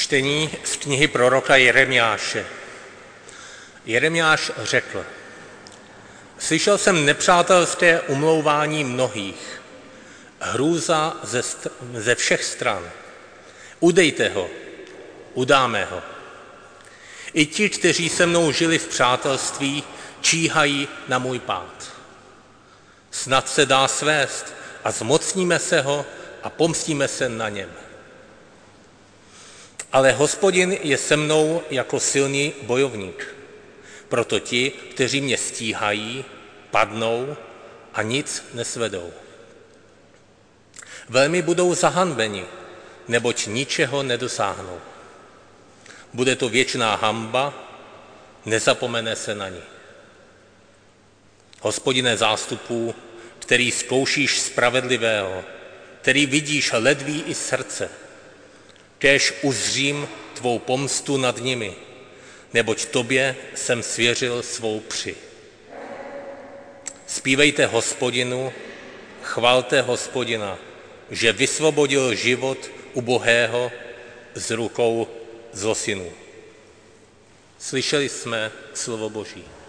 Čtení z knihy proroka Jeremiáše. Jeremiáš řekl: Slyšel jsem nepřátelské umlouvání mnohých, hrůza ze všech stran. Udejte ho, udáme ho. I ti, kteří se mnou žili v přátelství, číhají na můj pád. Snad se dá svést a zmocníme se ho a pomstíme se na něm. Ale Hospodin je se mnou jako silný bojovník. Proto ti, kteří mě stíhají, padnou a nic nesvedou. Velmi budou zahanbeni, neboť ničeho nedosáhnou. Bude to věčná hanba, nezapomene se na ní. Hospodine zástupů, který zkoušíš spravedlivého, který vidíš ledví i srdce, kéž uzřím tvou pomstu nad nimi, neboť tobě jsem svěřil svou při. Zpívejte Hospodinu, chvalte Hospodina, že vysvobodil život ubohého z rukou zlosinů. Slyšeli jsme slovo Boží.